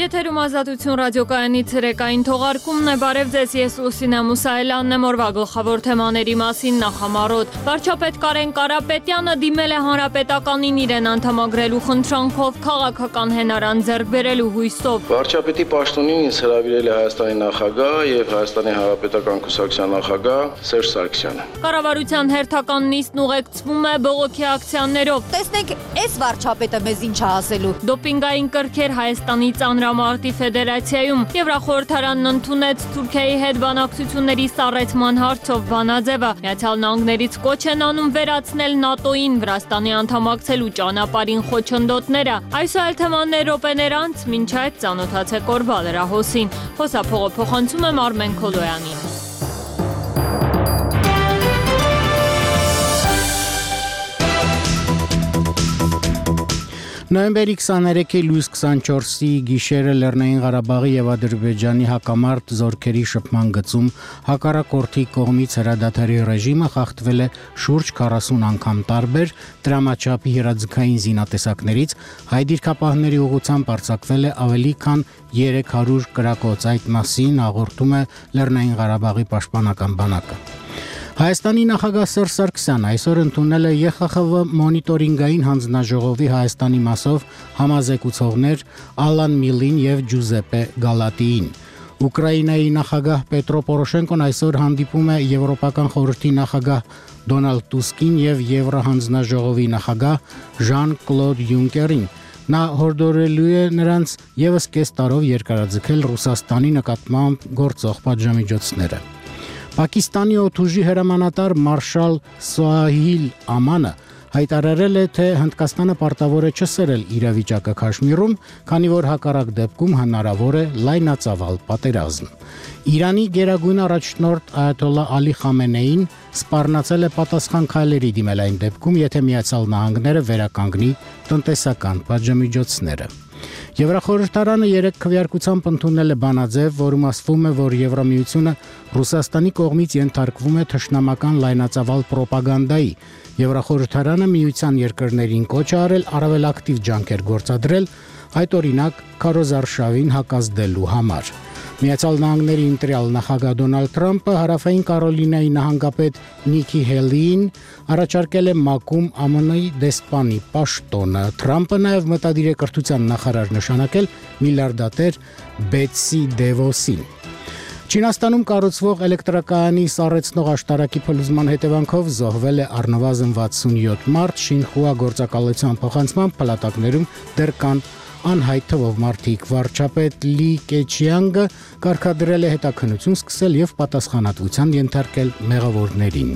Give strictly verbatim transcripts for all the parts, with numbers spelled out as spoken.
Եթերում Ազատություն ռադիոկայանի ցերեկային թողարկումն է, բարև ձեզ, ես Լուսինե Մուսայելյանն եմ, օրվա գլխավոր թեմաների մասին նախամարոտ։ Վարչապետ Կարեն Կարապետյանը դիմել է հանրապետականին իրեն անդամագրելու խնդրանքով քաղաքական հենարան ձեռք բերելու հույսով։ Վարչապետի պաշտոնին ինձ հրավիրել է Հայաստանի նախագահ եւ Հայաստանի հանրապետական կուսակցության նախագահ Սերժ Սարգսյանը։ Կառավարության հերթական նիստն ուղեկցվում է բողոքի ակցիաներով։ Տեսնեք, այս վարչապետը մեզ ինչ է ասելու։ Դոպինգային կրքեր Հայաստանի ծանրամարտի ֆեդերացիայում Եվրախորհրդարանն ընդունեց Թուրքիայի հետ բանակցությունների սառեցման հարցով բանաձևը։ Միացյալ Նահանգներից կոչ են անում վերացնել ՆԱՏՕ-ին Վրաստանի անդամակցելու ճանապարհին խոչընդոտները։ Այսօր թեմաներ րոպեներ անց, մինչ այդ ծանոթացեք օրվա լրահոսին։ Խոսափողը փոխանցում եմ Արմեն Քոլոյանին։ Նոյեմբերի քսաներեքի լույս քսանչորսի գիշերը Լեռնային Ղարաբաղի եւ Ադրբեջանի հակամարտ զորքերի շփման գծում հակառակորդի կողմից հրադադարի ռեժիմը խախտվել է շուրջ քառասուն անգամ տարբեր դրամաչափի հրաձգային զինատեսակներից, հայ դիրքապահների ուղղությամբ արձակվել է ավելի քան երեք հարյուր կրակոց, այդ մասին հաղորդում է Լեռնային Ղարաբաղի պաշտպանական բանակը։ Հայաստանի նախագահ Սերժ Սարգսյանը այսօր ընդունել է Ե Խ Խ V մոնիտորինգային հանձնաժողովի Հայաստանի մասով համազեկուցողներ Ալան Միլին եւ Ջուզեպե Գալատիին։ Ուկրաինայի նախագահ Պետրո Պորոշենկոն այսօր հանդիպում է Եվրոպական խորհրդի նախագահ Դոնալդ Տուսկին եւ Եվրահանձնաժողովի նախագահ Ժան-Կլոդ Յունկերին։ Նա հորդորելու է նրանց եւս կես տարով երկարաձգել Ռուսաստանի նկատմամբ գործող պատժամիջոցները։ Պակիստանի օդուժի հրամանատար Մարշալ Սոահիլ Ամանը հայտարարել է, թե Հնդկաստանը պարտավոր է չսերել իրավիճակը Քաշմիրում, քանի որ հակառակ դեպքում հնարավոր է լայնածավալ պատերազմ։ Իրանի գերագույն առաջնորդ Այաթոլլահ Ալի Խամենեին սպառնացել է պատասխան քայլերի դիմել այն դեպքում, եթե Միացյալ Նահանգները վերականգնի տնտեսական պատժամիջոցները։ Եվրախորհրդարանը երեք քվեարկությամբ ընդունել է բանաձև, որում ասվում է, որ Եվրամիությունը Ռուսաստանի կողմից ենթարկվում է թշնամական լայնածավալ պրոպագանդայի։ Եվրախորհրդարանը միության երկրներին կոչ է արել առավել ակտիվ ջանքեր գործադրել, այդ օրինակ քարոզարշավին հակազդելու համար։ Միացյալ Նահանգների ընտրյալ նախագահ Դոնալդ Թրամփը Հարավային Կարոլինայի նահանգապետ Նիկի Հելիին առաջարկել է ՄԱԿ-ում Ամն Ի դեսպանի պաշտոնը։ Թրամփը նաև մտադիր է կրթության նախարար նշանակել միլիարդատեր Բետսի Դևոսին։ Չինաստանում կառուցվող էլեկտրակայանի սառեցնող աշտարակի փլուզման հետևանքով զոհվել է առնվազն վաթսունյոթ մարդ, Շինխուա գործակալության փոխանցման փլատակներում դեռ կան անհայտ թվով մարդիկ։ Վարչապետ Լի Կեչիանգը կարգադրել է հետաքննություն սկսել եւ պատասխանատվության ենթարկել մեղավորներին։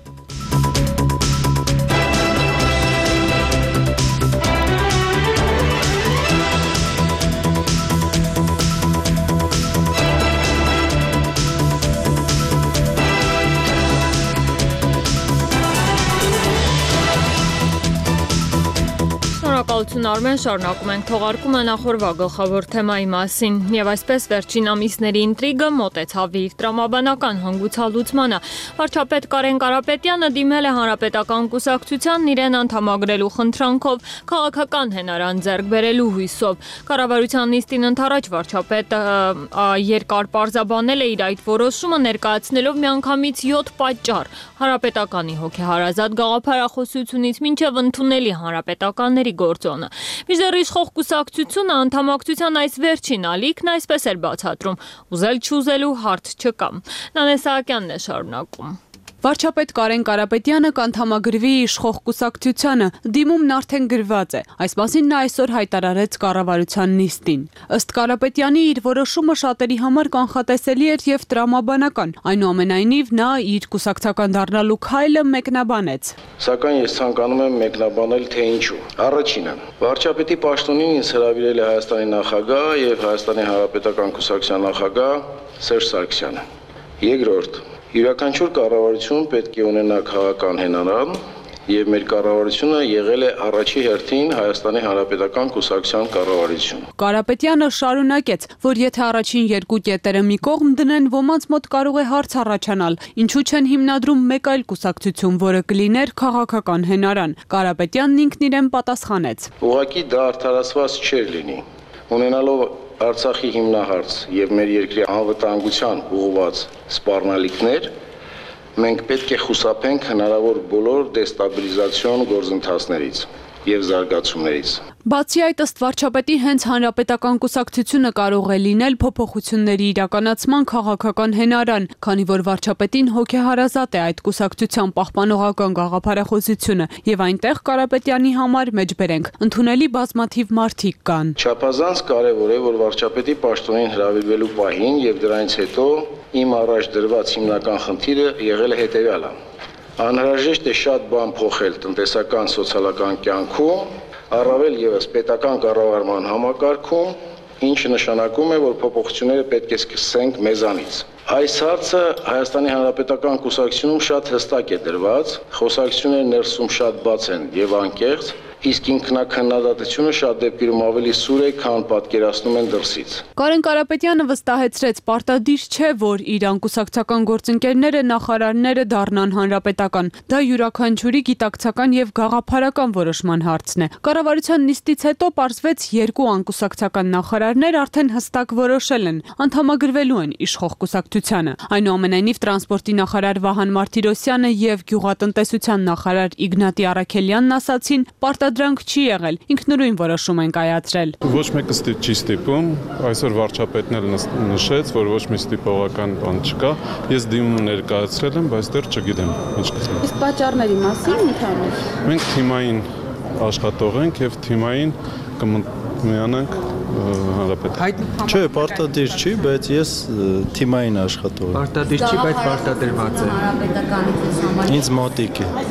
Շնորհակալություն Արմեն, շարունակում ենք թողարկումը նախորդ գլխավոր թեմայի մասին եւ այսպես վերջին ամիսների ինտրիգը մոտեցավ իր տրամաբանական հանգուցալուծմանը։ Վարչապետ Կարեն Կարապետյանը դիմել է հանրապետական կուսակցությանն իրեն անդամագրելու խնդրանքով քաղաքական հենարան ձեռք բերելու հույսով։ Կառավարության նիստին ընդառաջ վարչապետը երկար պարզաբանել է իր այդ որոշումը, ներկայացնելով միանգամից յոթ պատճառ՝ հանրապետականի հոգեհարազատ գաղափարախոսությունից մինչև ընդունելի հանրապետականների գործոնը։ Մինչդեռ իշխող կուսակցությունը անդամակցության այս վերջին ալիքն այսպես էր բացատրում՝ ուզել չուզելու հարց չկա։ Նանե Սահակյանն է շարունակում։ Վարչապետ Կարեն Կարապետյանը կանդամագրվի իշխող կուսակցությանը, դիմումն արդեն գրված է։ Այս մասին նա այսօր հայտարարեց կառավարության նիստին։ Ըստ Կարապետյանի իր որոշումը շատերի համար կանխատեսելի էր եւ տրամաբանական։ Այնուամենայնիվ նա իր կուսակցական դառնալու քայլը մեկնաբանեց։ Սակայն ես ցանկանում եմ մեկնաբանել, թե ինչու։ Առաջինը, վարչապետի պաշտոնին ինձ հրավիրել է Հայաստանի նախագահ եւ Հայաստանի հանրապետական կուսակցության նախագահ Սերժ Սարգսյանը։ Երկրորդ, յուրաքանչյուր կառավարություն պետք է ունենա քաղաքական հենարան եւ մեր կառավարությունը եղել է առաջի հերթին Հայաստանի Հանրապետական կուսակցության կառավարություն։ Կարապետյանը շարունակեց, որ եթե առաջին երկու կետերը մի կողմ դնեն, ոմանց մոտ կարող է հարց առաջանալ, ինչու չեն հիմնադրում մեկ այլ կուսակցություն, որը կլիներ քաղաքական հենարան։ Կարապետյանն ինքն իրեն պատասխանեց. Ուղղակի դա արդարացված չէր լինի, ունենալով Արցախի հիմնահարց եւ մեր երկրի անվտանգության ուղղված սպառնալիքներ, մենք պետք է խուսափենք հնարավոր բոլոր դեստաբիլիզացիոն գործընթացներից եւ զարգացումներից։ Բացի այդ, ըստ վարչապետի, հենց հանրապետական կուսակցությունը կարող է լինել փոփոխությունների իրականացման քաղաքական հենարան, քանի որ վարչապետին հոգեհարազատ է այդ կուսակցության պահպանողական գաղափարախոսությունը եւ այնտեղ Կարապետյանի համար մեջբերենք ընդունելի բազմաթիվ մարդիկ կան։ Չափազանց կարևոր է, որ վարչապետի պաշտոնին հրավիրվելու պահին եւ դրանից հետո իմ առաջ դրված հիմնական խնդիրը եղել է հետեւյալը. Անհրաժեշտ է շատ բան փոխել տնտեսական սոցիալական կյանքում, առավել ևս պետական կառավարման համակարգում, ինչը նշանակում է, որ փոփոխությունները պետք է սկսենք մեզանից։ Այս հարցը Հայաստանի Հանրապետական կուսակցությունում շատ հստակ է դրված, խոսակցությունները ներսում շատ բաց են եւ անկեղծ, իսկ ինքնակնդատությունը շատ դեպքերում ավելի սուր է, քան պատկերացնում են դրսից։ Կարեն Կարապետյանը վստահեցրեց, պարտադիր չէ, որ իր անկուսակցական գործընկերները նախարարները դառնան հանրապետական։ Դա յուրաքանչյուրի գիտակցական եւ գաղափարական որոշման հարցն է։ Կառավարության նիստից հետո պարզվեց երկու անկուսակցական նախարարներ արդեն հստակ որոշել են, անդամագրվելու են իշխող կուսակցությանը։ Այնուամենայնիվ տրանսպորտի նախարար Վահան Մարտիրոսյանը եւ գյուղատնտեսության նախարար Իգնատի Առաքելյանն ասացին, պարտադրանք չի եղել, ինքնուրույն որոշում են կայացրել։ Ոչ մեկը չի ստիպում, այսօր վարչապետն էլ նշեց, որ ոչ մի ստիպողական բան չկա։ Ես դիմում ներկայացրել եմ, բայց դեռ չգիտեմ ինչ կստանա։ Իսկ պատճառների մասին ընդհանուր։ Մենք թիմային աշխատող ենք եւ թիմային կմիանանք հանրապետական։ Չէ, պարտադիր չի, բայց ես թիմային աշխատող եմ։ Պարտադիր չի, բայց պարտադրված է։ Հանրապետականից համար Ինձ մոտիկ է։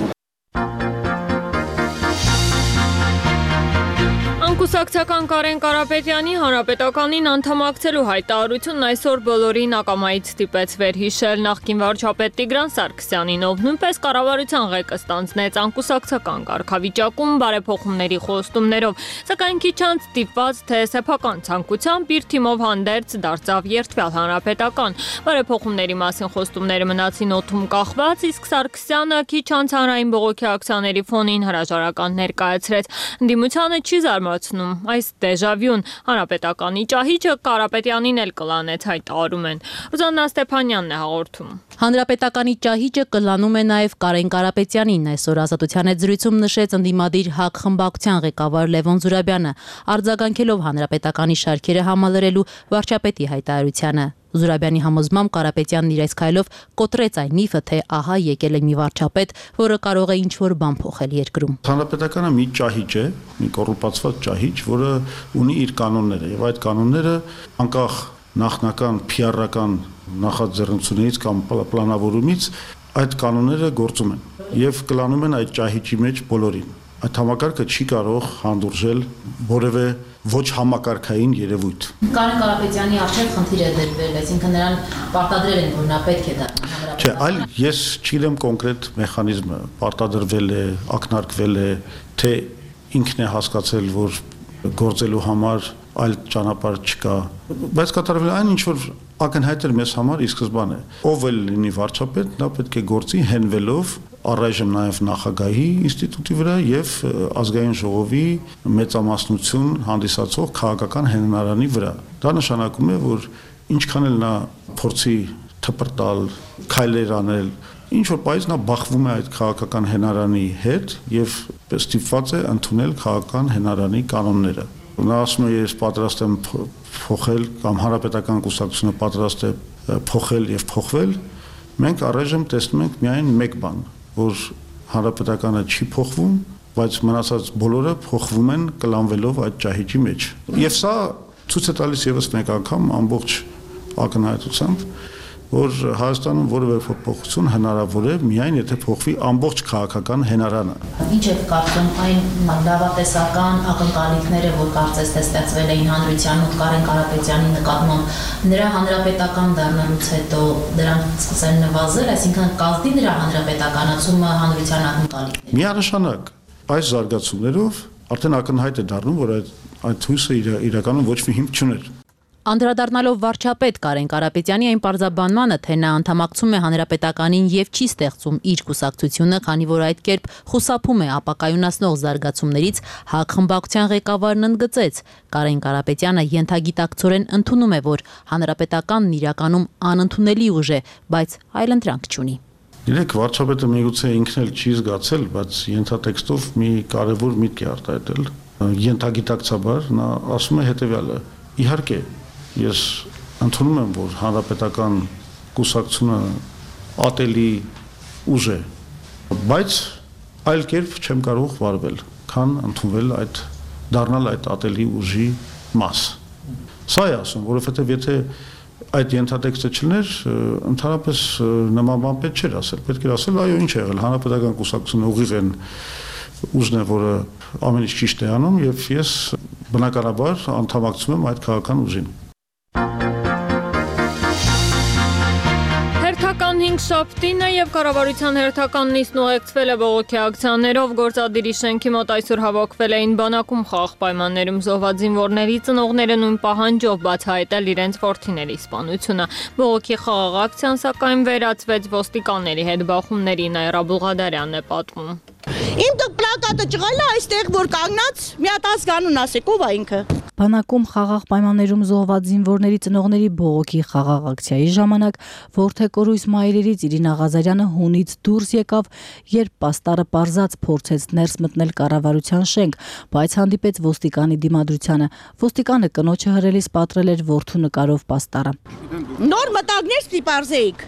Կուսակցական Կարեն Կարապետյանի հանրապետականին անդամակցելու հայտարարությունն այսօր բոլորին ակամայից ստիպեց վերհիշել նախկին վարչապետ Տիգրան Սարգսյանին, ով նույնպես կառավարության ղեկը ստանձնեց անկուսակցական կարգավիճակում բարեփոխումների խոստումներով, սակայն քիչ անց ստիպված թե սեփական ցանկությամբ իր թիմով հանդերձ դարձավ երդվյալ հանրապետական։ Բարեփոխումների մասին խոստումները մնացին օդում կախված, իսկ Սարգսյանը քիչ անց հանրային բողոքի ակցիաների ֆոնին հրաժարական ներկայացրեց։ Ընդդիմությանը չի զարմացնում այս դեժավյուն, հանրապետականի ճահիճը Կարապետյանին էլ կլանեց, հայտարարում են։ Ռուզաննա Ստեփանյանն է հաղորդում։ Հանրապետականի ճահիճը կլանում է նաև Կարեն Կարապետյանին, այսօր Ազատության հետ զրույցում նշեց ընդդիմադիր ՀԱԿ խմբակցության ղեկավար Լևոն Զուրաբյանը, արձագանքելով հանրապետականի շարքերը համալրելու վարչապետի հայտարարությանը։ Զուրաբյանի համոզմամբ Կարապետյանն իր այս քայլով կոտրեց այն միֆը, թե ահա եկել է մի վարչապետ, որը կարող է ինչ-որ բան փոխել երկրում։ Հանրապետականը մի ճահիճ է, մի կոռուպացված ճահիճ, որը ունի իր կանոնները, եւ այդ կանոնները անկախ նախնական փիառական նախաձեռնությունից կամ պլանավորումից այդ կանոնները գործում են եւ կլանում են այդ ճահիճի մեջ բոլորին։ Այդ համակարգը չի կարող հանդուրժել որևէ ոչ համակարգային երևույթ։ Կարեն Կարապետյանի առջև խնդիր է դրվել, այսինքն նրան պարտադրել են, որ նա պետք է դառնա։ Չէ, այլ ես չգիտեմ կոնկրետ մեխանիզմը, պարտադրվել է, ակնարկվել է, թե ինքն է հասկացել, որ գործելու համար այլ ճանապարհ չկա, բայց կատարվել այն ինչ որ ակնհայտ էր մեզ համար ի սկզբանե։ Ով էլ լինի վարչապետ, նա պետք է գործի հենվելով առայժմ նաև նախագահի ինստիտուտի վրա եւ ազգային ժողովի մեծամասնություն հանդիսացող քաղաքական հենարանի վրա։ Դա նշանակում է, որ ինչքան էլ նա փորձի թպրտալ, քայլեր անել, ինչ որ պայծ նա բախվում է այդ քաղաքական հենարանի հետ եւ ստիպված է ընդունել քաղաքական հենարանի կանոնները։ Նա ասում է, ես պատրաստ եմ փոխել կամ հանրապետական կուսակցությունը պատրաստ է փոխել եւ փոխվել։ Մենք առայժմ տեսնում ենք միայն մեկ բան, որ հանրապետականը չի փոխվում, բայց մնացած բոլորը փոխվում են կլանվելով այդ ճահիճի մեջ։ Եվ սա ցույց է տալիս եւս մեկ անգամ ամբողջ ակնհայտությամբ, որ Հայաստանում որևէ փոփոխություն հնարավոր է միայն եթե փոխվի ամբողջ քաղաքական հենարանը։ Ինչ եք կարծում այն լավատեսական ակնկալիքները, որ կարծես թե ստեղծվել էին հանրության մոտ Կարեն Կարապետյանի նկատմամբ, նրա հանրապետական դառնալուց հետո դրանք սկսեն նվազել, այսինքն կազդի նրա հանրապետականացումը հանրության ակնկալիքները։ Միանշանակ այս զարգացումներով արդեն ակնհայտ է դառնում, որ այդ այդ հույսը իրականում ոչ մի հիմք չուներ։ Անդրադառնալով վարչապետ Կարեն Կարապետյանի այն պարզաբանմանը, թե նա անդամակցում է հանրապետականին եւ չի ստեղծում իր կուսակցությունը, քանի որ այդ կերպ խուսափում է ապակայունացնող զարգացումներից, ՀԱԿ խմբակցության ղեկավարն ընդգծեց. Կարեն Կարապետյանը ենթագիտակցորեն ընդունում է, որ հանրապետականն իրականում անընդունելի ուժ է, բայց այլընտրանք չունի։ Իրեք վարչապետը միգուցե ինքն էլ չի զգացել, բայց ենթատեքստով մի կարևոր միտք է արտահայտել։ Ենթագիտակցաբար նա ասում է հետեւյալը. իհարկե ես ընդունում եմ, որ հանրապետական կուսակցությունը ատելի ուժ է, բայց այլ կերպ չեմ կարող վարվել, քան ընդունվել այդ դառնալ այդ ատելի ուժի մաս։ Սա է ասում, որովհետև եթե այդ ենթատեքստը չլներ, ընդհանրապես նման բան պետք չէր ասել, պետք էր ասել, այո, ինչ է եղել, հանրապետական կուսակցությունը ուղիղ են ուժն է, որը ամեն ինչ ճիշտ է անում, եւ ես բնականաբար անդամակցում եմ այդ քաղաքական ուժին։ Հերթական հինգ շաբթին է եւ կառավարության հերթական նիստն ուղեկցվել է բողոքի ակցիաներով, գործադիրի շենքի մոտ այսօր հավաքվել էին բանակում խաղաղ պայմաններում զոհված զինվորների ծնողները նույն պահանջով բացահայտել իրենց որդիների սպանությունը։ Բողոքի խաղաղ ակցիան սակայն վերածվեց ոստիկանների հետ բախումների, Նաիրա Բուղադարյանն է պատմում։ Իմ տակ պլակատը ճղել է այստեղ, որ կանգնած, մի հատ ազգանուն ասեք, ով է ինքը։ Բանակում խաղաղ պայմաններում զոհված զինվորների ծնողների բողոքի խաղաղ ակցիայի ժամանակ որդեկորույս մայրերից Իրինա Ղազարյանը հունից դուրս եկավ, երբ պաստառը պարզած փորձեց ներս մտնել կառավարության շենք, բայց հանդիպեց ոստիկանի դիմադրությանը։ Ոստիկանը կնոջը հրելիս պատրել էր որդու նկարով պաստառը։ Նոր մտագներ ստիպարզեիք։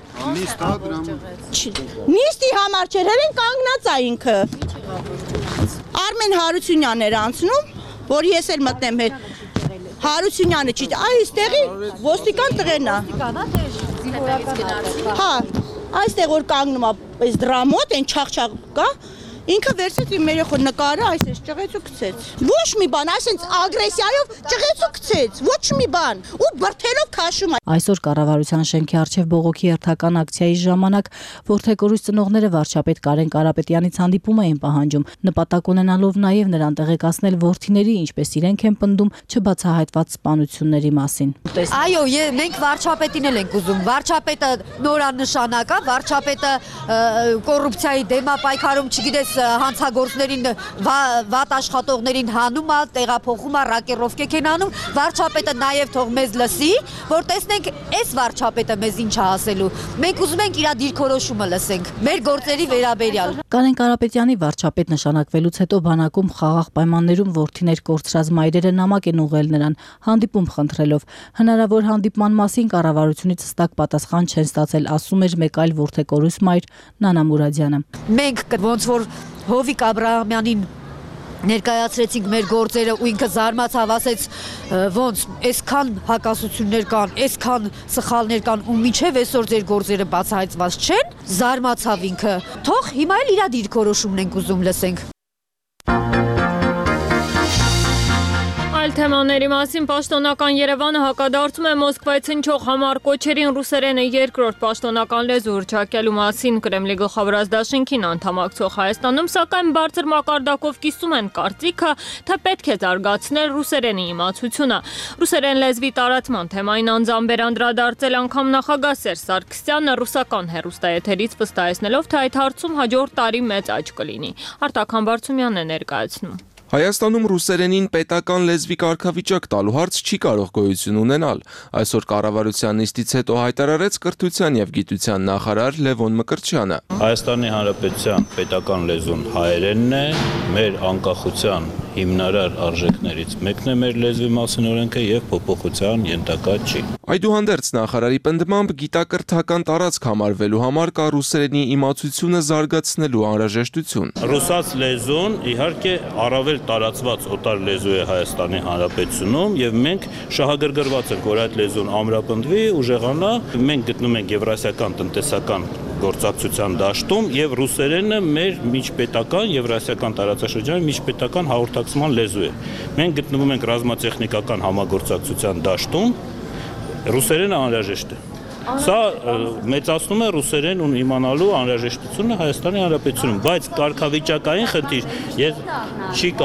Նիստի համար չէր, հերեն կանգնած է ինքը։ Արմեն Հարությունյանն էր անցնում, որ ես էլ մտնեմ հետ։ Հարությունյանը չի, այստեղի ոստիկան տղերն է։ Հա, այստեղ որ կանգնում է, այս դրամոտ, այն չաղ-չաղ կա, ինքը վերցեց իմ երեխու նկարը, այսպես ճղեց ու գցեց։ Ոչ մի բան, այսպես ագրեսիայով ճղեց ու գցեց, ոչ մի բան, ու բրթելով քաշում է։ Այսօր կառավարության շենքի առջև բողոքի հերթական ակցիայի ժամանակ որդեկորույս ծնողները վարչապետ Կարեն Կարապետյանից հանդիպում էին պահանջում, նպատակ ունենալով նաև նրան տեղեկացնել որդիների, ինչպես իրենք են պնդում, չբացահայտված սպանությունների մասին։ Այո, մենք վարչապետին էլ ենք ուզում։ Վարչապետը նորանշանակ է, վարչապետը կոռուպցիայի դեմ է պայքարում, չգիտես հանցագործներին, վատ աշխատողներին հանում է, տեղափոխում է, ռակերովկեք են անում, վարչապետը նաև թող մեզ լսի, որ տեսնենք այս վարչապետը մեզ ինչ է ասելու։ Մենք ուզում ենք իր դիրքորոշումը լսենք, մեր գործերի վերաբերյալ։ Կարեն Կարապետյանի վարչապետ նշանակվելուց հետո բանակում խաղաղ պայմաններում որդիներ կորցրած մայրերը նամակ են ուղղել նրան, հանդիպում խնդրելով։ Հնարավոր հանդիպման մասին կառավարությունից հստակ պատասխան չեն ստացել, ասում էր մեկ այլ որդեկորույս մայր Նանա Մուրադյանը։ Մենք ոնց որ Հովիկ Աբրահամյանին ներկայացրեցինք մեր գործերը ու ինքը զարմացավ, ասեց ոնց այսքան հակասություններ կան, այսքան սխալներ կան ու միջև այսօր ձեր գործերը բացահայտված չեն, զարմացավ ինքը։ Թող հիմա էլ իր դիրքորոշումն ենք ուզում լսենք։ Այլ թեմաների մասին պաշտոնական Երևանը հակադարձում է Մոսկվայից հնչող համառ կոչերին ռուսերենը երկրորդ պաշտոնական լեզու հռչակելու մասին Կրեմլի գլխավորած դաշինքին անդամակցող Հայաստանում, սակայն բարձր մակարդակով կիսում են կարծիքը, թե պետք է զարգացնել ռուսերենի իմացությունը։ Ռուսերեն լեզվի տարածման թեմային անձամբ անդրադարձել անգամ նախագահ Սերժ Սարգսյանը ռուսական հեռուստաեթերից վստահեցնելով, թե այդ հարցում հաջորդ տարի մեծ աճ կլինի։ Արտակ Համբարձումյանն է ներկայացնում։ Հայաստանում ռուսերենին պետական լեզվի կարգավիճակ տալու հարց չի կարող գոյություն ունենալ։ Այսօր կառավարության նիստից հետո հայտարարեց կրթության եւ գիտության նախարար Լևոն Մկրտչյանը։ Հայաստանի Հանրապետության պետական լեզուն հայերենն է, մեր անկախության հիմնարար արժեքներից մեկն է մեր լեզվի մասին օրենքը եւ փոփոխության ենթակա չի։ Այդուհանդերձ նախարարի պնդմամբ գիտակրթական տարածք համարվելու համար կա ռուսերենի իմացությունը զարգացնելու անհրաժեշտություն։ Ռուսաց լեզուն իհարկե առավել տարածված օտար լեզու է Հայաստանի Հանրապետությունում եւ մենք շահագրգռված ենք, որ այդ լեզուն ամրապնդվի, ուժեղանա։ Մենք գտնում ենք եվրասիական տնտեսական գործակցության դաշտում եւ ռուսերենը մեր միջպետական եվրասիական տարածաշրջանի միջպետական հաղորդակցման լեզու է։ Մենք գտնվում ենք ռազմատեխնիկական համագործակցության դաշտում, ռուսերենը անհրաժեշտ է։ Սա մեծացնում է ռուսերեն ու իմանալու անհրաժեշտությունը Հայաստանի Հանրապետությունում, բայց կարգավիճակային խնդիր չի կարող։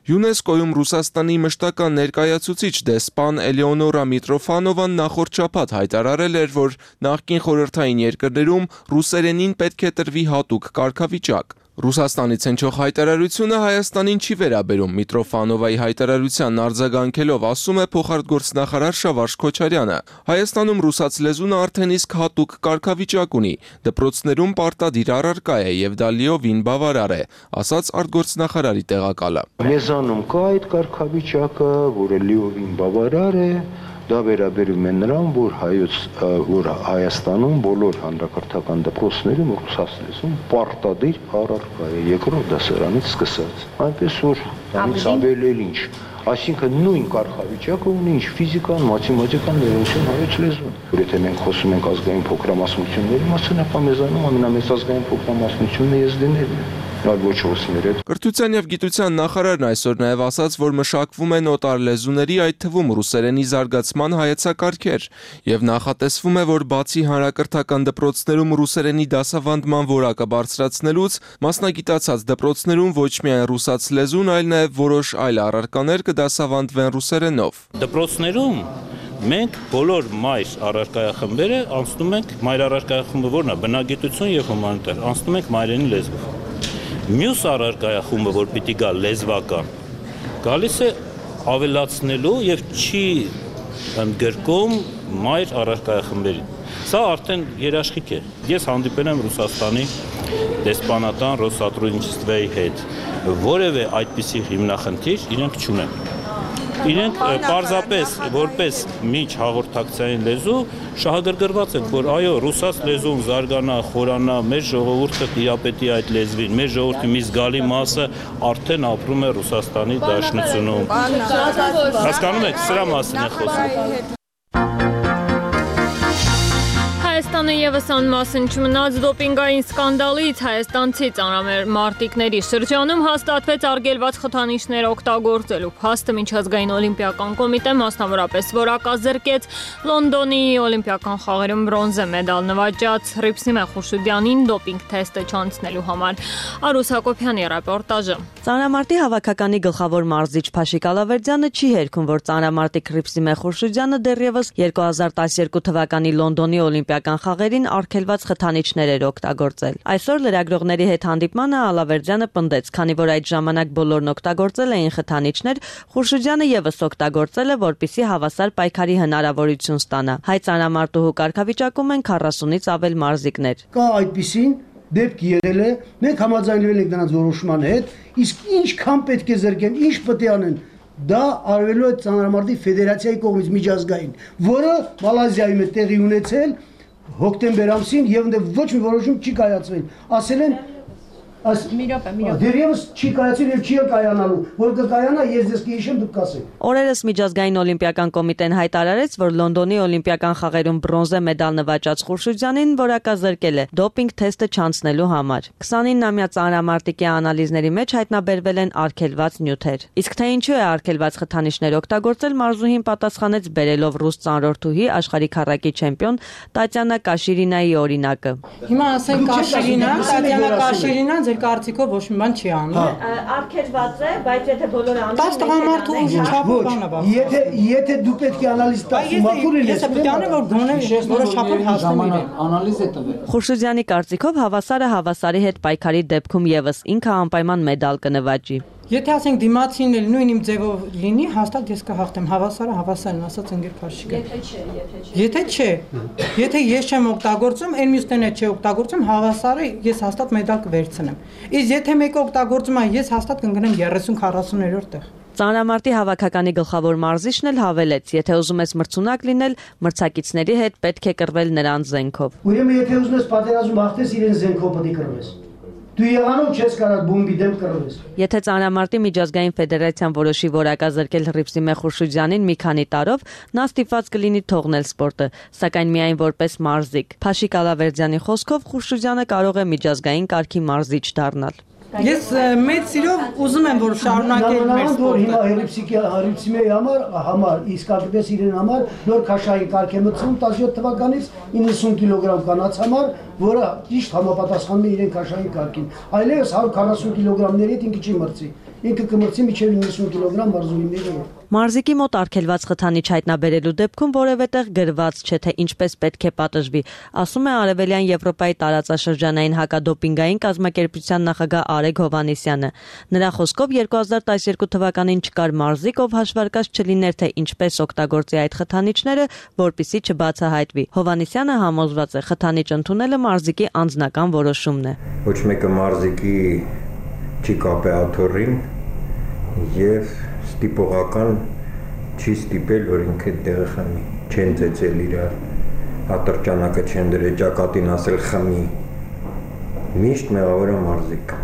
ՅՈՒՆԵՍԿՕ-ում Ռուսաստանի մշտական ներկայացուցիչ դեսպան Էլեոնորա Միտրոֆանովան նախորդ շաբաթ հայտարարել էր, որ նախկին խորհրդային երկրներում ռուսերենին պետք է տրվի հատուկ կարգավիճակ։ Ռուսաստանից հնչող հայտարարությունը Հայաստանին չի վերաբերում։ Միտրոֆանովայի հայտարարության արձագանքելով ասում է փոխարտգործնախարար Շավարժ Քոչարյանը։ Հայաստանում ռուսաց լեզուն արդեն իսկ հատուկ կարգավիճակ ունի։ Դպրոցներում պարտադիր առարկա է եւ դա լիովին բավարար է, ասաց արտգործնախարարի տեղակալը։ Լեզանում կա այդ կարգավիճակը, որը լիովին բավարար է։ Դա վերաբերում է նրան, որ հայոց որ Հայաստանում բոլոր հանրակրթական դպրոցներում ռուսաց լեզուն պարտադիր առարկա է երկրորդ դասարանից սկսած։ Այնպես որ դրանից ավել էլ ինչ, այսինքն նույն կարգավիճակը ունի ինչ ֆիզիկան, մաթեմատիկան, լեզուն, հայոց լեզուն։ Որ եթե մենք խոսում ենք ազգային փոքրամասնությունների մասին, ապա մեզանում ամենամեծ ազգային փոքրամասնությունը եզդիներն են։ Կրթության եւ գիտության նախարարն այսօր նաեւ ասաց, որ մշակվում են օտար լեզուների, այդ թվում ռուսերենի զարգացման հայեցակարգեր, եւ նախատեսվում է, որ բացի հանրակրթական դպրոցներում ռուսերենի դասավանդման որակը բարձրացնելուց, մասնագիտացած դպրոցներում ոչ միայն ռուսաց լեզուն, այլ նաեւ որոշ այլ առարկաներ կդասավանդվեն ռուսերենով։ Դպրոցներում մենք բոլոր մայր առարկայախմբերը անցնում ենք, մայր առարկայախումբը որն է, բնագիտություն եւ հումանիտար, անցնում ենք մայրենի լեզվով։ Մյուս առարկայախումբը, որ պիտի գա լեզվական, գալիս է ավելացնելու եւ չի ընդգրկում մայր առարկայախմբերին։ Սա արդեն երաշխիք է։ Ես հանդիպել եմ Ռուսաստանի դեսպանատան Ռոսատրուդնիչествոյի հետ, որևէ այդպիսի հիմնախնդիր իրենք չունեն։ Իրենք պարզապես որպես միջ հաղորդակցային լեզու շահագրգռված են, որ այո, ռուսաց լեզուն զարգանա, խորանա, մեր ժողովուրդը տիրապետի այդ լեզվին, մեր ժողովրդի մի զգալի մասը արդեն ապրում է Ռուսաստանի Դաշնությունում։ Հասկանում եք, սրա մասին է խոսքը։ Հայաստանը եւս անմասն չմնաց դոպինգային սկանդալից հայաստանցի ծանրամարտիկների շրջանում հաստատվեց արգելված խթանիչներ օգտագործելու փաստը միջազգային օլիմպիական կոմիտե մասնավորապես որակազրկեց Լոնդոնի օլիմպիական խաղերում բրոնզե մեդալ նվաճած Հռիփսիմե Խուրշուդյանին դոպինգ թեստը չանցնելու համար։ Արուս Հակոբյանի ռեպորտաժը։ Ծանրամարտի հավաքականի գլխավոր մարզիչ Փաշիկ Ալավերդյանը չի հերքում, որ ծանրամարտիկ Հռիփսիմե Խուրշուդյանը դեռևս երկու հազար տասներկու թվականի Լոնդոնի օլիմպիական խաղերին արգելված խթանիչներ էր օգտագործել։ Այսօր լրագրողների հետ հանդիպմանը Ալավերդյանը պնդեց, քանի որ այդ ժամանակ բոլորն օգտագործել էին խթանիչներ, Խուրշուդյանը եւս օգտագործել է, որպիսի հավասար պայքարի հնարավորություն ստանա։ Հայ ծանրամարտուհու կարգավիճակում են քառասունից ավել մարզիկներ։ Կա այդպիսին դեպք եղել է, մենք համաձայնվել ենք նրանց որոշման հետ, իսկ ինչքան պետք է զրկեն, ինչ պետք է անեն, դա արվելու է ծանրամարտի ֆեդերացիայի կողմից միջազգային, որը Մալազիայում է տեղի ունեցել հոկտեմբեր ամսին եւ ոչ մի որոշում չի կայացվել։ Ասել են Այս մի րոպե, մի րոպե։ Դեռևս չի կայացել եւ չի կայանալու, որ կկայանա, ես ձեզ կհիշեմ, դուք կասեք։ Օրերս միջազգային օլիմպիական կոմիտեն հայտարարեց, որ Լոնդոնի օլիմպիական խաղերում բրոնզե մեդալ նվաճած Խուրշուդյանին որակազրկել է դոպինգ թեստը չանցնելու համար։ քսանինամյա ծանրամարտիկի անալիզների մեջ հայտնաբերվել են արգելված նյութեր։ Իսկ թե ինչու է արգելված խթանիչներ օգտագործել, մարզուհին պատասխանեց բերելով ռուս ծանրորդուհի աշխարհի քառակի չեմպիոն Տատյանա Կաշիրինայի օրինակը։ Հիմա ասենք Կաշիրինա, Տատյանա Կաշիրինան կարծիքով ոչ մի բան չի անում։ Արգելված է, բայց եթե բոլորը անում են, տղամարդու ուժի չափով բան է բախվում։ Եթե եթե դու պետք է անալիզ տաս, մաքուր լինես, ես պետք է անեմ, որ գոնե որոշ չափով հասնեմ իրեն։ Անալիզ է տվել։ Խուրշուդյանի կարծիքով հավասարը հավասարի հետ պայքարի դեպքում եւս ինքը անպայման մեդալ կնվաճի։ Եթե ասենք դիմացին էլ նույն իմ ձևով լինի, հաստատ ես կհաղթեմ, հավասարը հավասարն ասած ընկեր Փաշիկը։ Եթե չէ, եթե չէ։ Եթե ես չեմ օգտագործում, այն մյուսներն էլ չի օգտագործում, հավասարը ես հաստատ մեդալ կվերցնեմ։ Իսկ եթե մեկը օգտագործում է, ես հաստատ կընկնեմ երեսուն քառասուններորդ տեղ։ Ծանրամարտի հավաքականի գլխավոր մարզիչն էլ հավելեց, եթե ուզում ես մրցունակ լինել, մրցակիցների հետ պետք է կռվել նրանց զենքով։ Ուրեմն եթե ուզում ես պատերազմ հաղթես, իրեն զենքով պետք է կռվես։ Դու եղանով չես կարող բոմբի դեմ կռվես։ Եթե ծանրամարտի միջազգային ֆեդերացիան որոշի որակազրկել Հռիփսիմե Խուրշուդյանին մի քանի տարով, նա ստիպված կլինի թողնել սպորտը, սակայն միայն որպես մարզիկ։ Փաշիկ Ալավերդյանի խոսքով Խուրշուդյանը կարող է միջազգային կարգի մարզիչ դառնալ։ Ես մեծ սիրով ուզում եմ, որ շարունակել մեր սպորտը։ Հիմա Հռիփսիկի Հռիփսիմեի համար համար իսկապես իրեն համար նոր քաշային կարգ է մտցում տասնյոթ թվականից իննսուն կիլոգրամ կանանց համար, որը ճիշտ համապատասխանում է իրեն քաշային կարգին։ Այլևս հարյուր քառասուն կիլոգրամների հետ ինքը չի մրցի։ ինքը կմրցի մինչև իննսուն կիլոգրամ մարզուհիների։ Մարզիկի մոտ արգելված խթանիչ հայտնաբերելու դեպքում որևէ տեղ գրված չէ, թե ինչպես պետք է պատժվի, ասում է Արևելյան Եվրոպայի տարածաշրջանային հակադոպինգային կազմակերպության նախագահ Արեգ Հովհաննիսյանը։ Նրա խոսքով երկու հազար տասներկու թվականին չկար մարզիկ, ով հաշվարկած չլիներ, թե ինչպես օգտագործի այդ խթանիչները, որպեսզի չբացահայտվի։ Հովհաննիսյանը համոզված է, խթանիչ ընդունելը մարզիկի անձնական որոշումն է։ Ոչ մեկը մարզիկի չի կապե աթոռին եւ ստիպողական չի ստիպել, որ ինքը տեղը խմի, չեն ծեծել իր ատրճանակը, չեն դրել ճակատին ասել խմի, միշտ մեղավորը մարզիկը։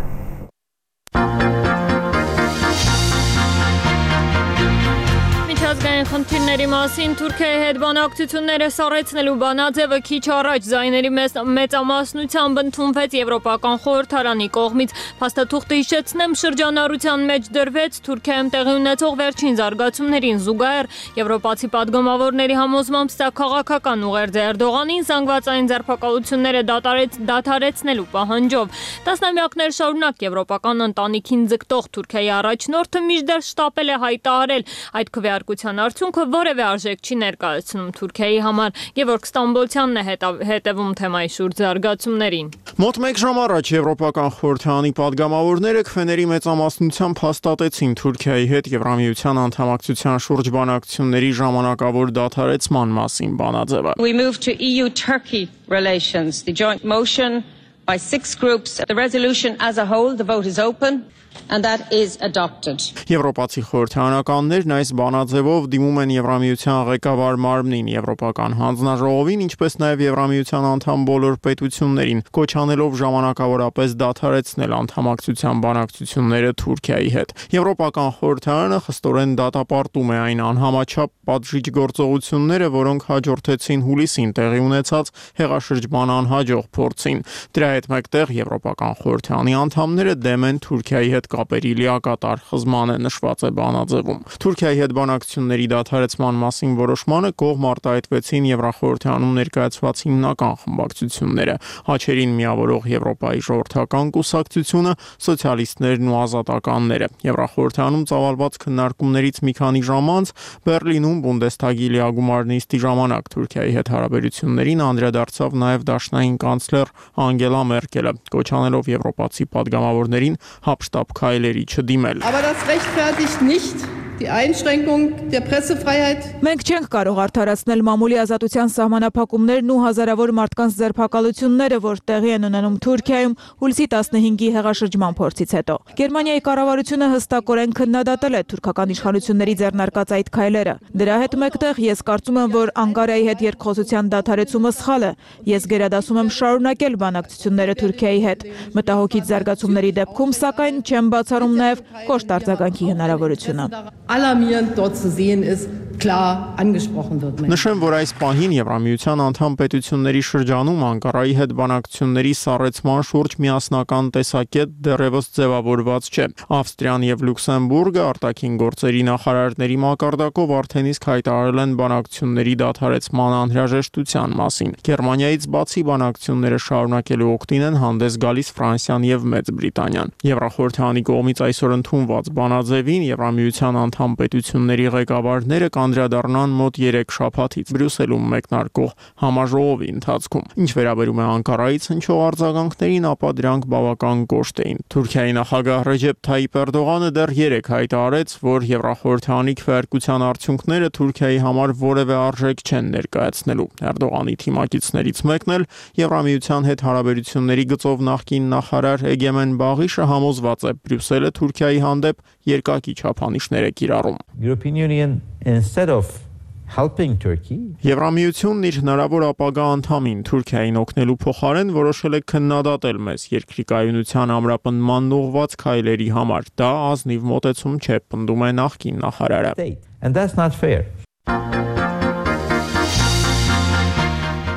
Միջազգային խնդիրների մասին Թուրքիայի հետ բանակցությունները սառեցնելու բանաձևը քիչ առաջ ձայների մեծամասնությամբ ընդունվեց Եվրոպական խորհրդարանի կողմից։ Փաստաթուղթը հիշեցնեմ, շրջանառության մեջ դրվեց Թուրքիայում տեղի ունեցող վերջին զարգացումներին զուգահեռ եվրոպացի պատգամավորների համոզմամբ սա քաղաքական ուղերձ է Էրդողանին զանգվածային ձերբակալությունները դադարեցնելու պահանջով։ Տասնամյակներ շարունակ եվրոպական ընտանիքին ձգտող Թուրքիայի առաջնորդը մինչդեռ շտապել է հայտարարել այդ քվեարկության արդյունքը որևէ արժեք չի ներկայացնում Թուրքիայի համար։ Գևորգ Ստամբոլցյանն է հետևում թեմայի շուրջ զարգացումներին։ Մոտ մեկ ժամ առաջ Եվրոպական խորհրդարանի պատգամավորները քվեների մեծամասնությամբ հաստատեցին Թուրքիայի հետ Եվրամիության անդամակցության շուրջ բանակցությունների ժամանակավոր դադարեցման մասին բանաձևը։ We move to E U-Turkey relations. The joint motion by six groups. The resolution as a whole, the vote is open. And that is adopted. Եվրոպացի խորհրդարանականներն այս բանաձևով դիմում են Եվրամիության ղեկավար մարմնին, Եվրոպական հանձնաժողովին, ինչպես նաև Եվրամիության անդամ բոլոր պետություններին, կոչ անելով ժամանակավորապես դադարեցնել անդամակցության բանակցությունները Թուրքիայի հետ։ Եվրոպական խորհրդարանը խստորեն դատապարտում է այն անհամաչափ պատժիչ գործողությունները, որոնք հաջորդեցին հուլիսին տեղի ունեցած հեղաշրջման անհաջող փորձին։ Դրա հետ մեկտեղ Եվրոպական խորհրդարանի անդամները դեմ են Թուրքիայի հետ կապերի լիակատար խզմանը նշված է բանաձևում։ Թուրքիայի հետ բանակցությունների դադարեցման մասին որոշմանը կողմ արտահայտվեցին Եվրախորհրդարանում ներկայացված հիմնական խմբակցությունները՝ հաչերին միավորող Եվրոպայի ժողովրդական կուսակցությունը, սոցիալիստներն ու ազատականները։ Եվրախորհրդարանում ծավալված քննարկումներից մի քանի ժամ անց Բեռլինում Բունդեսթագի լիագումար նիստի ժամանակ Թուրքիայի հետ հարաբերություններին անդրադարձավ նաև դաշնային կանցլեր Անգելա Մերկելը, կոչ անելով եվրոպացի падգամավորներին հապշտապ քայլերի չդիմել։ Aber das rechtfertigt nicht die Einschränkung der Pressefreiheit. Մենք չենք կարող արդարացնել մամուլի ազատության սահմանափակումներն ու հազարավոր մարդկանց ձերբակալությունները, որ տեղի են ունենում Թուրքիայում հուլիսի տասնհինգի հեղաշրջման փորձից հետո։ Գերմանիայի կառավարությունը հստակորեն քննադատել է թուրքական իշխանությունների ձեռնարկած այդ քայլերը։ Դրա հետ մեկտեղ ես կարծում եմ, որ Անկարայի հետ երկխոսության դադարեցումը սխալ է։ Ես գերադասում եմ շարունակել բանակցությունները Թուրքիայի հետ։ Մտահոգիչ զարգացումների դեպքում, սակայն չեմ բացառում նաև կոշտ արձագանքի հնարավորությունը։ Alarmierend dort zu sehen ist, klar angesprochen wird. Նշեմ, որ այս պահին Եվրամիության անդամ պետությունների շրջանում Անկարայի հետ բանակցությունների սառեցման շուրջ միասնական տեսակետ դեռևս ձևավորված չէ։ Ավստրիան եւ Լյուքսեմբուրգը արտաքին գործերի նախարարների մակարդակով արդեն իսկ հայտարարել են բանակցությունների դադարեցման անհրաժեշտության մասին։ Գերմանիայից բացի բանակցությունները շարունակելու օգտին են հանդես գալիս Ֆրանսիան եւ Մեծ Բրիտանիան։ Եվրախորհրդարանի կողմից այսօր ընդունված բանաձևին Եվրամիության անդամ պետությունների ղեկավարները անդրադառնան մոտ երեք շաբաթից Բրյուսելում մեկնարկող համաժողովի ընթացքում։ Ինչ վերաբերում է Անկարայից հնչող արձագանքներին, ապա դրանք բավական կոշտ էին։ Թուրքիայի նախագահ Ռեջեփ Թայիպ Էրդողանը դեռ երեկ հայտարարեց, որ Եվրախորհրդարանի քվեարկության արդյունքները Թուրքիայի համար որևէ արժեք չեն ներկայացնելու։ Էրդողանի թիմակիցներից մեկն էլ Եվրամիության հետ հարաբերությունների գծով նախկին նախարար Էգեմեն Բաղիշը համոզված է, Բրյուսելը Թուրքիայի հանդեպ երկակի չափանիշներ է կիրառում։ European Union instead of helping Turkey Եվրամիությունն իր հնարավոր ապագա անդամին Թուրքիային օգնելու փոխարեն որոշել է քննադատել մեզ երկրի կայունության ամրապնդման ուղղված քայլերի համար։ Դա ազնիվ մոտեցում չէ, պնդում է նախկին նախարարը։ And that's not fair.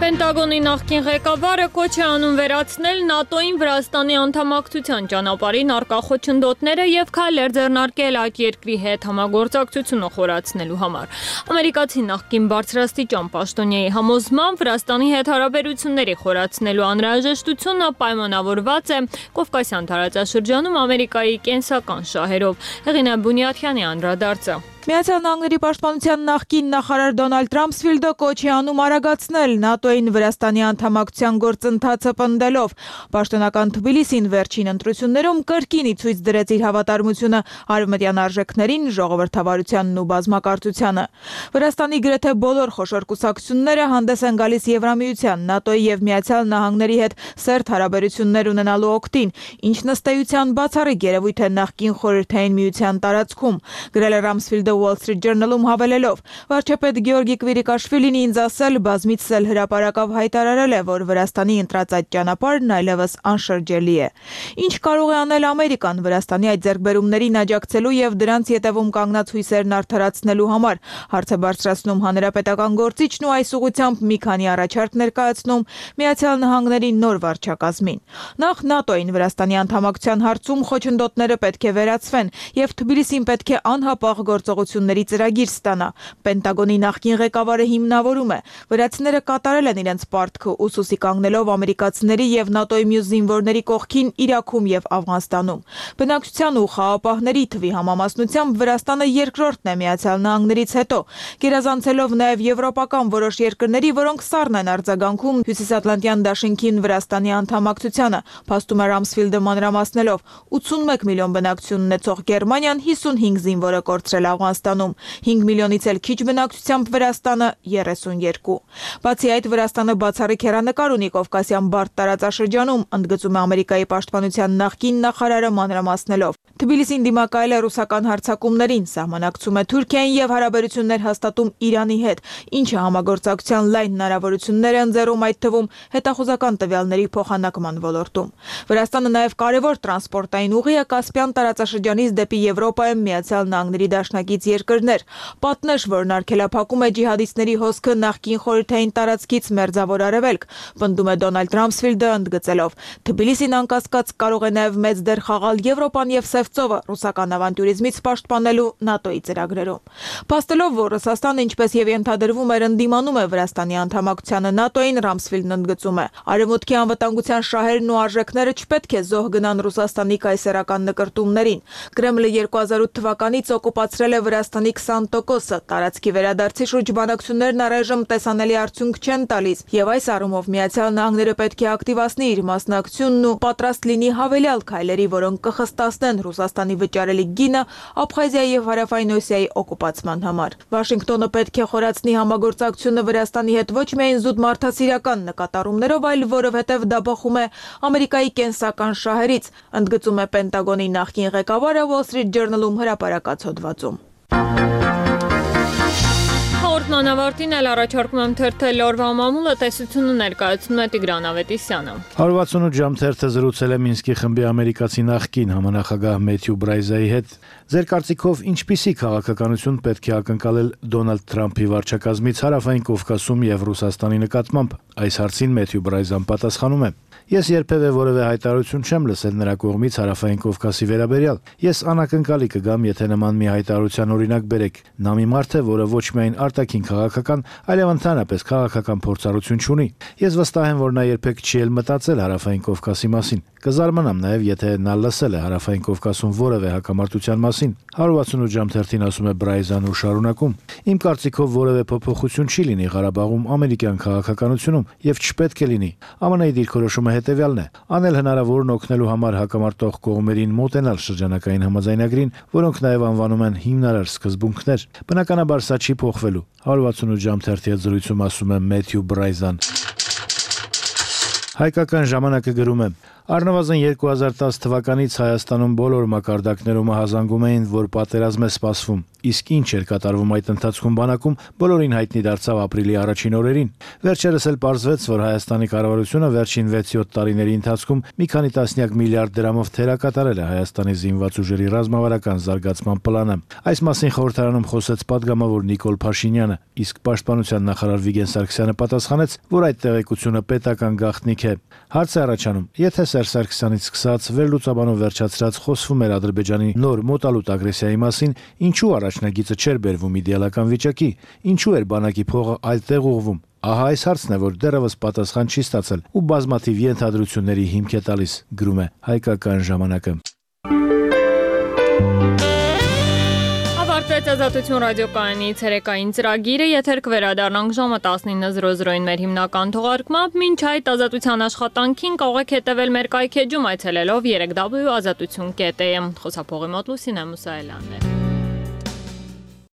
Պենտագոնի նախկին ղեկավարը կոչ է անում վերացնել ՆԱՏՕ-ին Վրաստանի անդամակցության ճանապարհին առկա խոչընդոտները եւ քայլեր ձեռնարկել այդ երկրի հետ համագործակցությունը խորացնելու համար։ Ամերիկացի նախկին բարձրաստիճան պաշտոնյայի համոզմամբ Վրաստանի հետ հարաբերությունների խորացնելու անհրաժեշտությունը պայմանավորված է Կովկասյան տարածաշրջանում Ամերիկայի կենսական շահերով։ Հեղինե Բունյաթյանի անդրադարձը։ Միացյալ Նահանգների պաշտպանության նախկին նախարար Դոնալդ Ռամսֆիլդը կոչ է անում արագացնել ՆԱՏՕ-ին Վրաստանի անդամակցության գործընթացը պնդելով։ Պաշտոնական Թբիլիսին վերջին ընտրություններում կրկին ի ցույց դրեց իր հավատարմությունը արևմտյան արժեքներին, ժողովրդավարությանն ու բազմակարծությանը։ Վրաստանի գրեթե բոլոր խոշոր կուսակցությունները հանդես են գալիս Եվրամիության, ՆԱՏՕ-ի եւ Միացյալ Նահանգների հետ սերտ հարաբերություններ ունենալու օգտին, ինչ նստեյության բացառիկ երևույթ է նախկին խորհրդային միության տարածքում։ Գրել է Ռամսֆիլդը Wall Street Journal-ում հավելելով. վարչապետ Գեորգի Կվիրիկաշվիլին ինձ ասել, բազմիցս էլ հրապարակավ հայտարարել է, որ Վրաստանի ընտրած այդ ճանապարհն այլևս անշրջելի է։ Ինչ կարող է անել Ամերիկան Վրաստանի այդ ձեռքբերումներին աջակցելու եւ դրանց ետևում կանգնած հույսերն արդարացնելու համար, հարց է բարձրացնում հանրապետական գործիչն ու այս ուղղությամբ մի քանի առաջարկ ներկայացնում Միացյալ Նահանգների նոր վարչակազմին։ Նախ ՆԱՏՕ-ին Վրաստանի անդամակցության հարցում խոչընդոտները պետք է վերացվեն եւ Թբիլիսին պետք է անհապաղ գործողությունների ծրագիր ստանա։ Պենտագոնի նախկին ղեկավարը հիմնավորում է. վրացիները կատարել են իրենց պարտքը ուսուսի կանգնելով ամերիկացիների եւ ՆԱՏՕ-ի մյուս զինվորների կողքին Իրաքում եւ Աֆղանստանում։ Բնակչության ու խաղապահների թվի համամասնությամբ Վրաստանը երկրորդն է Միացյալ Նահանգներից հետո, գերազանցելով նաեւ եվրոպական որոշ երկրների, որոնք սառն են արձագանքում Հյուսիսատլանտյան դաշինքին Վրաստանի անդամակցությանը, փաստում է Ռամսֆիլդը մանրամասնելով. ութսունմեկ միլիոն բնակչություն ունեցող Գերմանիան հիսունհինգ զինվորը կորցրել Աֆղանստանում, հինգ միլիոնից էլ քիչ բնակչությամբ Վրաստանը երեսունյոթ։ Բացի այդ, Վրաստանը բացառիկ հեռանկար ունի Կովկասյան բարդ տարածաշրջանում, ընդգծում է Ամերիկայի պաշտպանության նախկին նախարարը մանրամասնելով։ Թբիլիսին դիմակայել է ռուսական հարձակումներին, սահմանակցում է Թուրքիային եւ հարաբերություններ հաստատում Իրանի հետ, ինչը համագործակցության լայն հնարավորություններ է ընձեռում այդ թվում հետախուզական տվյալների փոխանակման ոլորտում։ Վրաստանը նաեւ կարևոր տրանսպորտային ուղի է Կասպյան տարածաշրջանից դեպի Եվրոպայում Միացյալ Նահանգների դաշնակից երկրներ։ Պատնեշ, որն արգելափակում է ջիհադիստների հոսքը նախկին խորհրդային տարածքից Մերձավոր Արևելք, պնդում է Դոնալդ Ռամսֆիլդը ընդգծելով. Թբիլիսին անկասկած կարող է նաեւ մեծ դեր խաղալ Եվրոպան եւ Սևծովը ռուսական ավանտյուրիզմից պաշտպանելու ՆԱՏՕ-ի ծրագրերում։ Փաստելով, որ Ռուսաստանը, ինչպես եւ ենթադրվում էր, ընդդիմանում է Վրաստանի անդամակցությանը ՆԱՏՕ-ին, Ռամսֆիլդն ընդգծում է. արևմուտքի անվտանգության շահերն ու արժեքները չպետք է զոհ գնան Ռուսաստանի կայսերական նկրտումներին։ Կրեմլը երկու հազար ութ թվականից օկուպացրել է Վրաստանի քսան տոկոսը, տարածքի վերադարձի շուրջ բանակցություններն առայժմ տեսանելի արդյունք չեն տալիս, եւ այս առումով Միացյալ Նահանգները պետք է ակտիվացնի իր մասնակցությունն ու պատրաստ լինի հավելյալ քայլերի, որոնք կխստացնեն Ռուսաստանի վճարելի գինը Աբխազիայի եւ Հարավային Օսիայի օկուպացման համար։ Վաշինգտոնը պետք է խորացնի համագործակցությունը Վրաստանի հետ ոչ միայն զուտ մարդասիրական նկատառումներով, այլ որովհետեւ դա բխում է Ամերիկայի կենսական շահերից, ընդգծում է Պենտագոնի նախկին ղեկավարը Wall Street Journal-ում հրապարակած հոդվածում։ Հաղորդման ավարտին էլ առաջարկում եմ թերթել օրվա մամուլը, տեսությունը ներկայացնում է Տիգրան Ավետիսյանը։ հարյուր ութսունութ ժամ թերթը զրուցել է Մինսկի խմբի ամերիկացի նախկին համանախագահ Մեթյու Բրայզայի հետ։ Ձեր կարծիքով ինչպիսի քաղաքականություն պետք է ակնկալել Դոնալդ Թրամփի վարչակազմից Հարավային Կովկասում եւ Ռուսաստանի նկատմամբ։ Այս հարցին Մեթյու Բրայզան պատասխանում է. Ես երբևէ որևէ հայտարարություն չեմ լսել նրա կողմից Հարավային Կովկասի վերաբերյալ։ Ես անակնկալի կգամ, եթե նման մի հայտարարության օրինակ բերեք։ Նա մի մարդ է, որը ոչ միայն արտաքին քաղաքական, այլև ընդհանրապես քաղաքական փորձառություն չունի։ Ես վստահ եմ, որ նա երբեք չի էլ մտածել Հարավային Կովկասի մասին։ Կզարմանամ նաև, եթե նա լսել է Հարավային Կովկասում որևէ հակամարտության մասին։ հարյուր ութսունութ ժամ թերթին ասում է Բրայզան ու շարունակում. Իմ կարծիքով որևէ փոփոխություն չի լինի Ղարաբաղում ամերիկյան քաղաքականությունում եւ չպետք է լինի։ ԱՄՆ-ի դիրքորոշումը հետեւյալն է. անել հնարավորն օգնելու համար հակամարտող կողմերին մոտենալ շրջանակային համաձայնագրին, որոնք նաև անվանում են հիմնարար սկզբունքներ։ Բնականաբար սա չի փոխվելու։ հարյուր ութսունութ ժամ թերթի հետ զրույցում ասում է Մեթյու Բրայզան։ Հայկական ժամանակը գրում է. Առնվազն երկու հազար տասը թվականից Հայաստանում բոլոր մակարդակներում ահազանգում էին, որ պատերազմ է սպասվում, իսկ ինչ էր կատարվում այդ ընթացքում բանակում, բոլորին հայտնի դարձավ ապրիլի առաջին օրերին։ Վերջերս էլ պարզվեց, որ Հայաստանի կառավարությունը վերջին վեց-յոթ տարիների ընթացքում մի քանի տասնյակ միլիարդ դրամով թերակատարել է Հայաստանի զինված ուժերի ռազմավարական զարգացման պլանը։ Այս մասին խորհրդարանում խոսեց պատգամավոր Նիկոլ Փաշինյանը, իսկ պաշտպանության նախարար Վիգեն Սարգսյանը պատասխանեց, որ այդ տեղեկությունը պետական գաղտնիք է։ Հարց է առաջանում, եթե Սերժ Սարգսյանից սկսած վերլուծաբանով վերջացրած խոսվում էր Ադրբեջանի նոր մոտալուտ ագրեսիայի մասին, ինչու առաջնագիծը չէր բերվում իդեալական վիճակի, ինչու էր բանակի փողը այլ տեղ ուղղվում։ Ահա այս հարցն է, որ դեռևս պատասխան չի ստացել ու բազմաթիվ ենթադրությունների հիմք է տալիս, գրում է Հայկական ժամանակը։ Ավարտվեց Ազատություն ռադիոկայանի ցերեկային ծրագիրը, եթեր կվերադառնանք ժամը տասնինը զրո զրոին մեր հիմնական թողարկմամբ, մինչ այդ Ազատության աշխատանքին կարող եք հետևել մեր կայքեջում այցելելով երեք w ազատություն կետ am։ Խոսափողի մոտ Լուսինե Մուսայելյանն է։